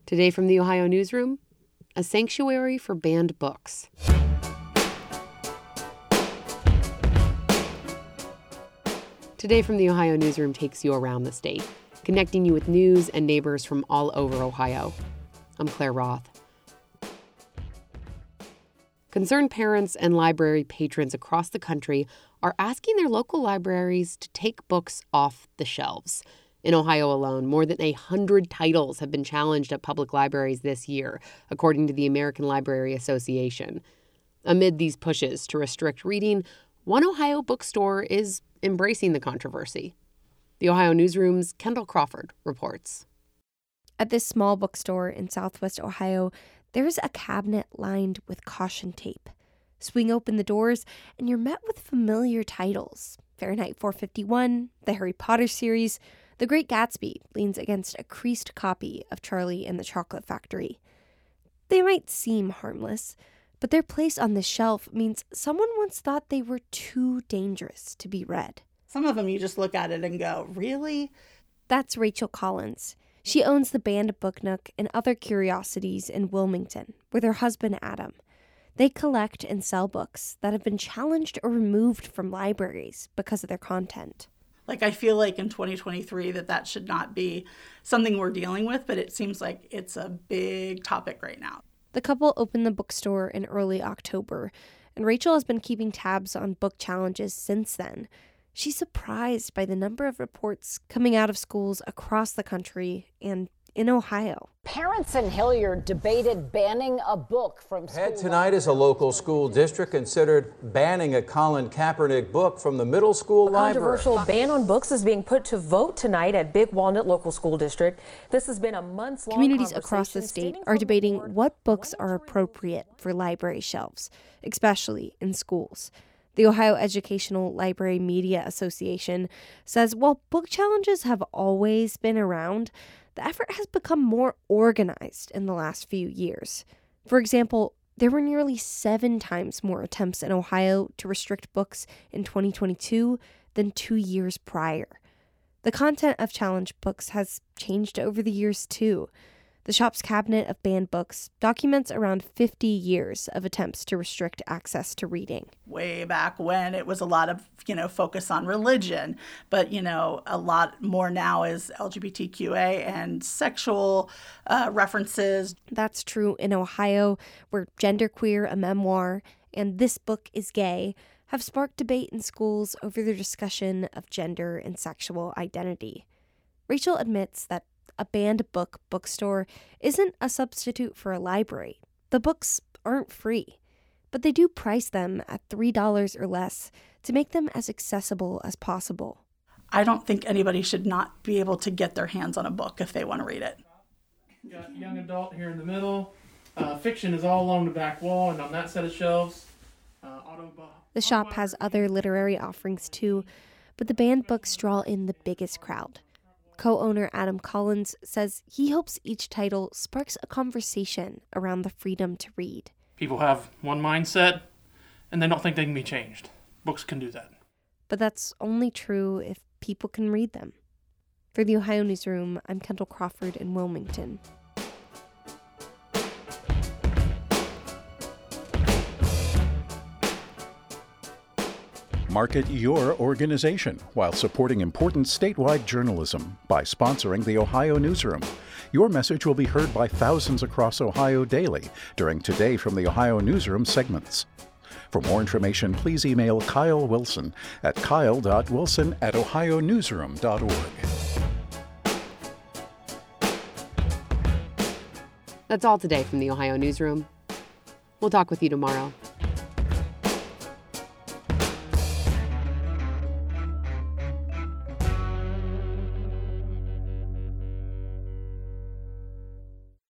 Today from the Ohio Newsroom, a sanctuary for banned books. Today from the Ohio Newsroom takes you around the state, connecting you with news and neighbors from all over Ohio. I'm Claire Roth. Concerned parents and library patrons across the country are asking their local libraries to take books off the shelves. In Ohio alone, more than 100 titles have been challenged at public libraries this year, according to the American Library Association. Amid these pushes to restrict reading, one Ohio bookstore is embracing the controversy. The Ohio Newsroom's Kendall Crawford reports. At this small bookstore in southwest Ohio, there's a cabinet lined with caution tape. Swing open the doors, and you're met with familiar titles. Fahrenheit 451, the Harry Potter series. The Great Gatsby leans against a creased copy of Charlie and the Chocolate Factory. They might seem harmless, but their place on this shelf means someone once thought they were too dangerous to be read. Some of them you just look at it and go, really? That's Rachel Collins. She owns the Banned Book Nook and other curiosities in Wilmington with her husband Adam. They collect and sell books that have been challenged or removed from libraries because of their content. I feel like in 2023 that should not be something we're dealing with, but it seems like it's a big topic right now. The couple opened the bookstore in early October, and Rachel has been keeping tabs on book challenges since then. She's surprised by the number of reports coming out of schools across the country and in Ohio. Parents in Hilliard debated banning a book from school. Ahead tonight is a local school district considered banning a Colin Kaepernick book from the middle school library. A controversial ban on books is being put to vote tonight at Big Walnut Local School District. This has been a months-long Communities across the state are debating what books are appropriate for library shelves, especially in schools. The Ohio Educational Library Media Association says while book challenges have always been around, the effort has become more organized in the last few years. For example, there were nearly 7 times more attempts in Ohio to restrict books in 2022 than 2 years prior. The content of challenged books has changed over the years, too. The shop's cabinet of banned books documents around 50 years of attempts to restrict access to reading. Way back when it was a lot of, focus on religion, but, a lot more now is LGBTQA and sexual references. That's true in Ohio, where Genderqueer, a memoir, and This Book is Gay have sparked debate in schools over their discussion of gender and sexual identity. Rachel admits that a banned bookstore isn't a substitute for a library. The books aren't free, but they do price them at $3 or less to make them as accessible as possible. I don't think anybody should not be able to get their hands on a book if they want to read it. You got young adult here in the middle. Fiction is all along the back wall and on that set of shelves. The shop has other literary offerings too, but the banned books draw in the biggest crowd. Co-owner Adam Collins says he hopes each title sparks a conversation around the freedom to read. People have one mindset, and they don't think they can be changed. Books can do that. But that's only true if people can read them. For the Ohio Newsroom, I'm Kendall Crawford in Wilmington. Market your organization while supporting important statewide journalism by sponsoring the Ohio Newsroom. Your message will be heard by thousands across Ohio daily during Today from the Ohio Newsroom segments. For more information, please email Kyle Wilson at kyle.wilson@ohionewsroom.org. That's all today from the Ohio Newsroom. We'll talk with you tomorrow.